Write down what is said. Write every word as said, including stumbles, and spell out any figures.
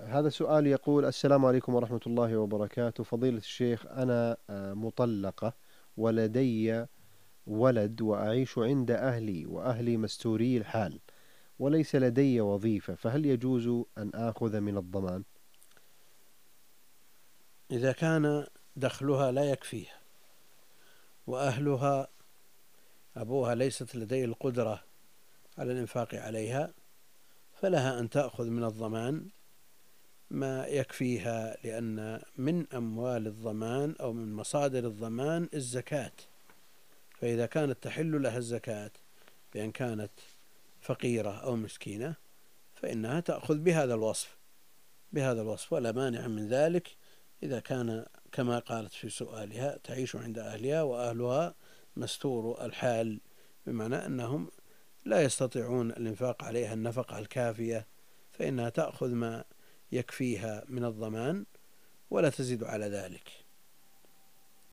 هذا سؤال يقول: السلام عليكم ورحمة الله وبركاته، فضيلة الشيخ، أنا آه، مطلقة ولدي ولد وأعيش عند أهلي، وأهلي مستوري الحال، وليس لدي وظيفة، فهل يجوز أن آخذ من الضمان؟ إذا كان دخلها لا يكفيها وأهلها أبوها ليست لديه القدرة على الإنفاق عليها، فلها أن تأخذ من الضمان ما يكفيها، لأن من أموال الضمان أو من مصادر الضمان الزكاة، فإذا كانت تحل لها الزكاة بأن كانت فقيرة أو مسكينة فإنها تأخذ بهذا الوصف بهذا الوصف ولا مانع من ذلك، إذا كان كما قالت في سؤالها تعيش عند أهلها وأهلها مستور الحال، بمعنى أنهم لا يستطيعون الإنفاق عليها النفقة الكافية، فإنها تأخذ ما يكفيها من الضمان ولا تزيد على ذلك.